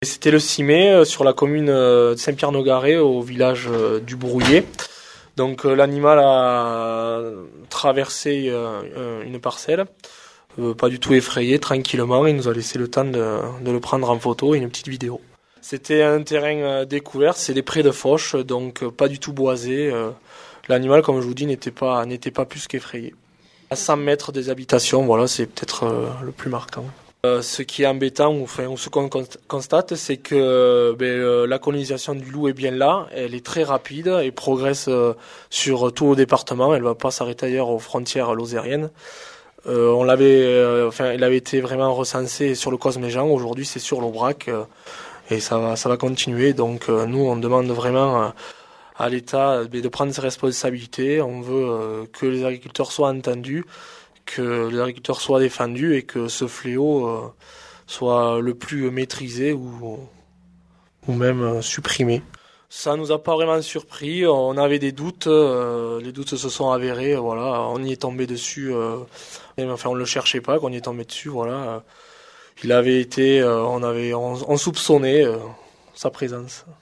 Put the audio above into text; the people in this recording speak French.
C'était le 6 mai sur la commune de Saint-Pierre-Nogaret au village du Brouillet. Donc l'animal a traversé une parcelle, pas du tout effrayé, tranquillement. Il nous a laissé le temps de le prendre en photo et une petite vidéo. C'était un terrain découvert, c'est des prés de Foch, donc pas du tout boisé. L'animal, comme je vous dis, n'était pas plus qu'effrayé. À 100 mètres des habitations, voilà, c'est peut-être le plus marquant. Ce qui est embêtant, ou ce qu'on constate, c'est que la colonisation du loup est bien là, elle est très rapide et progresse sur tout le département, elle va pas s'arrêter ailleurs aux frontières lozériennes. Il avait été vraiment recensé sur le Cosméjean, aujourd'hui c'est sur l'Aubrac et ça va continuer. Donc nous on demande vraiment à l'État de prendre ses responsabilités, on veut que les agriculteurs soient entendus, que les agriculteurs soient défendus et que ce fléau soit le plus maîtrisé ou même supprimé. Ça nous a pas vraiment surpris, on avait des doutes, les doutes se sont avérés, voilà, on y est tombé dessus, on le cherchait pas, qu'on y est tombé dessus, voilà. Il avait été, on soupçonnait sa présence.